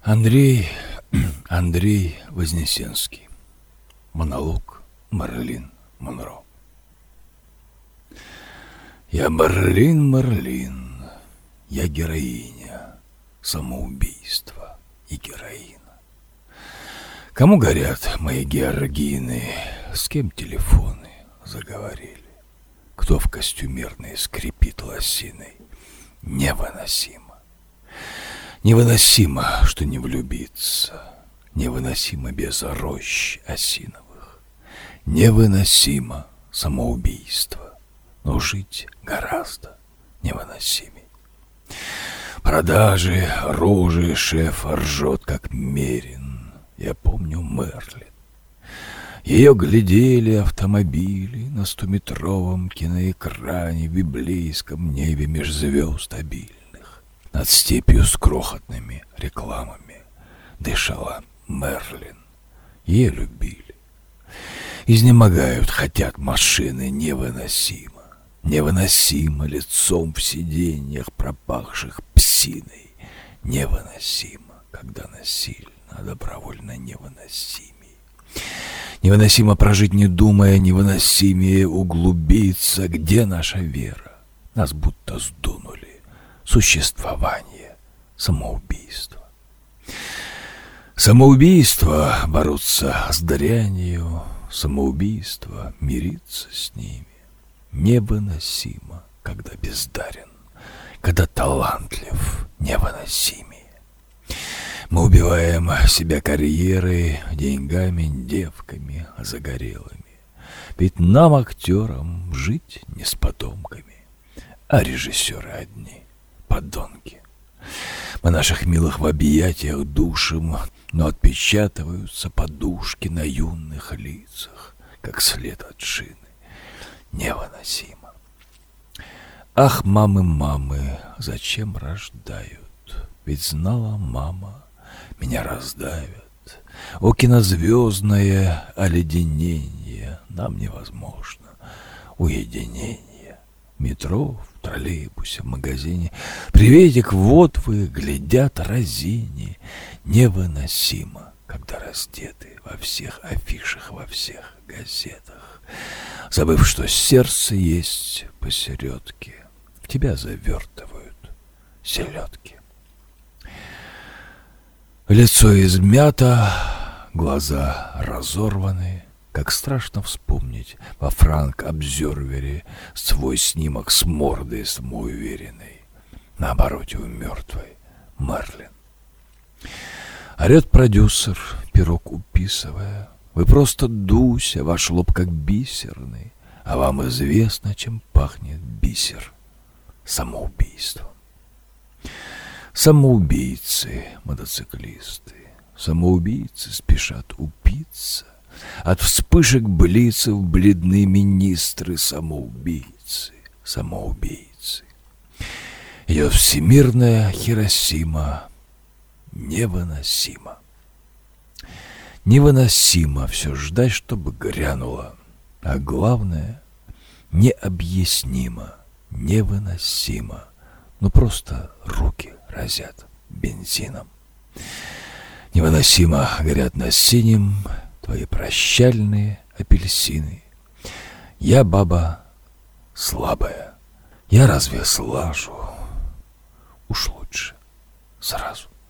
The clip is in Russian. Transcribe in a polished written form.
Андрей Вознесенский. Монолог Марлин Монро. Я Марлин, я героиня самоубийства и героина. Кому горят мои георгины, с кем телефоны заговорили? Кто в костюмерной скрипит лосиной? Невыносимо. Невыносимо, что не влюбиться. Невыносимо без рощ осиновых. Невыносимо самоубийство. Но жить гораздо невыносимей. Продажи, рожи, шеф ржет, как мерин. Я помню Мерлин. Ее глядели автомобили на 100-метровом киноэкране в библейском небе меж звезд обильных. Над степью с крохотными рекламами дышала Мерлин. Ее любили. Изнемогают, хотят машины невыносимо. Невыносимо лицом в сиденьях, пропахших псиной. Невыносимо, когда насильно, а добровольно невыносимей. Невыносимо прожить, не думая, невыносимее углубиться. Где наша вера? Нас будто сдунули. Существование, самоубийство. Самоубийство — бороться с дрянью, самоубийство — мириться с ними. Невыносимо, когда бездарен, когда талантлив, невыносимее. Мы убиваем себя карьерой, деньгами, девками загорелыми. Ведь нам, актерам, жить не с потомками, а режиссеры одни — подонки. Мы наших милых в объятиях душим, но отпечатываются подушки на юных лицах, как след от шины. Невыносимо. Ах, мамы, зачем рождают? Ведь знала мама, меня раздавят. О, кинозвездное оледенение, нам невозможно уединение. В метро, в троллейбусе, в магазине. Приветик, вот вы, глядят разине. Невыносимо, когда раздеты во всех афишах, во всех газетах. Забыв, что сердце есть посередке, в тебя завертывают селедки. Лицо измято, глаза разорваны. Как страшно вспомнить во Франк-обзервере свой снимок с мордой самоуверенной. На обороте у мертвой Мерлин. Орет продюсер, пирог уписывая. Вы просто Дуся, ваш лоб как бисерный, а вам известно, чем пахнет бисер. Самоубийством. Самоубийцы, мотоциклисты, самоубийцы спешат упиться. От вспышек блицев бледны министры, самоубийцы, самоубийцы. Идет всемирная Хиросима, невыносимо. Невыносимо все ждать, чтобы грянуло, а главное, необъяснимо, невыносимо. Ну просто руки разят бензином. Невыносимо горят на синем твои прощальные апельсины. Я баба слабая, я разве слажу? Уж лучше сразу.